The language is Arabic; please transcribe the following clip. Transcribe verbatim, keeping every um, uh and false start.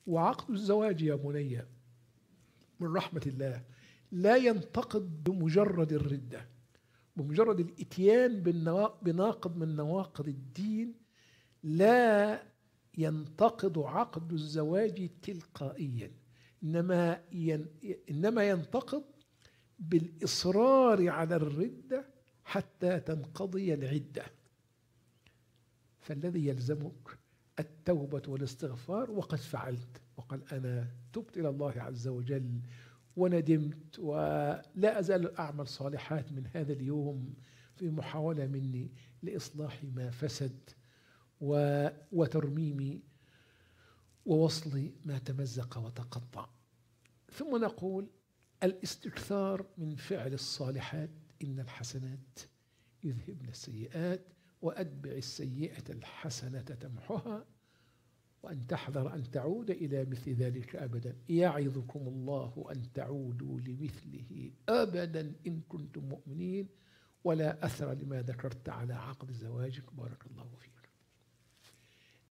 وعقد الزواج يا بني من رحمة الله لا ينتقد بمجرد الردة، بمجرد الإتيان بناقض من نواقض الدين. لا ينتقد عقد الزواج تلقائيا، إنما إنما ينتقد بالإصرار على الردة حتى تنقضي العدة. فالذي يلزمك التوبة والاستغفار، وقد فعلت، وقال أنا تبت إلى الله عز وجل وندمت، ولا أزال أعمل صالحات من هذا اليوم في محاولة مني لإصلاح ما فسد وترميم ووصل ما تمزق وتقطع. ثم نقول الاستكثار من فعل الصالحات، إن الحسنات يذهبن السيئات، وأتبع السيئة الحسنة تمحها، وأن تحذر أن تعود إلى مثل ذلك أبدا. يعظكم الله أن تعودوا لمثله أبدا إن كنتم مؤمنين. ولا أثر لما ذكرت على عقد زواجك. بارك الله فيك.